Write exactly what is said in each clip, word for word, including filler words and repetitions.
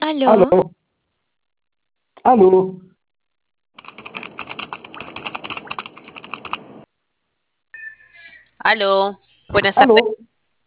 Aló, Aló, aló, aló, buenas tardes. aló,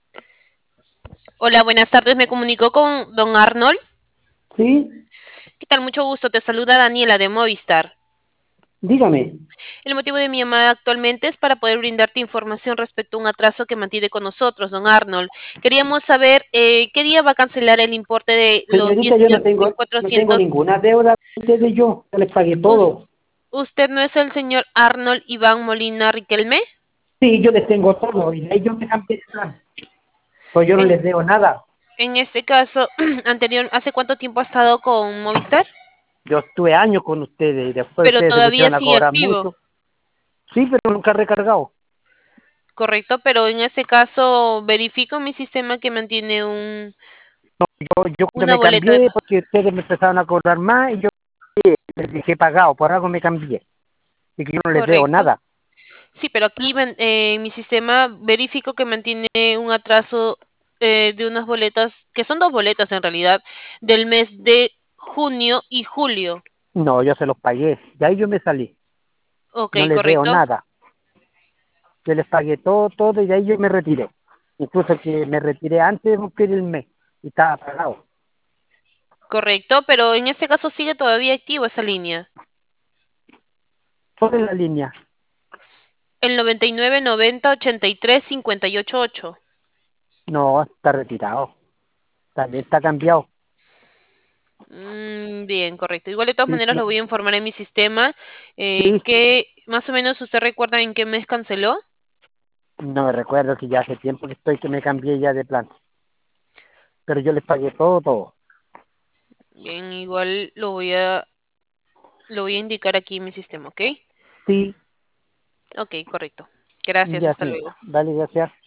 Hola, buenas tardes. Me comunicó con don Arnold. sí, ¿Qué tal? Mucho gusto. Te saluda Daniela de Movistar. dígame. El motivo de mi llamada actualmente es para poder brindarte información respecto a un atraso que mantiene con nosotros, don Arnold. Queríamos saber eh, qué día va a cancelar el importe de los Señorita, diez yo no millones tengo, mil no tengo cuatrocientos. ninguna deuda con ustedes, yo, yo les pagué Us- todo. ¿Usted no es el señor Arnold Iván Molina Riquelme? Sí, yo les tengo todo, y de ahí yo me cambié de plan, pues yo no En, les debo nada. en este caso, anterior, ¿hace cuánto tiempo ha estado con Movistar? Yo estuve años con ustedes, y después Pero ustedes se todavía pusieron a sigue cobrar activo. mucho. Sí, pero nunca he recargado. Correcto, pero en este caso verifico mi sistema que mantiene un, Yo, yo cuando una me boleta. cambié, porque ustedes me empezaron a cobrar más, y yo les dije pagado, por algo me cambié, y que yo no les debo Correcto. nada. Sí, pero aquí man- eh, en mi sistema verifico que mantiene un atraso eh, de unas boletas, que son dos boletas en realidad, del mes de junio y julio. No, yo se los pagué, de ahí yo me salí, Ok, no les debo correcto. nada. Yo les pagué todo, todo, y de ahí yo me retiré. Incluso que me retiré antes de cumplir el mes y estaba pagado. Correcto, pero en este caso sigue todavía activo esa línea. Sobre la línea. El noventa y nueve noventa ochenta y tres cincuenta y ocho ocho. No, está retirado. También está cambiado. Mm, bien, correcto. Igual de todas Sí, maneras no, lo voy a informar en mi sistema. Eh, sí, que más o menos usted recuerda en qué mes canceló. no me recuerdo que ya hace tiempo que estoy que me cambié ya de plan. Pero yo les pagué todo, todo. Bien, igual lo voy a lo voy a indicar aquí en mi sistema, ¿ok? Sí, Ok, correcto. Gracias, ya hasta señora. luego. Dale, gracias.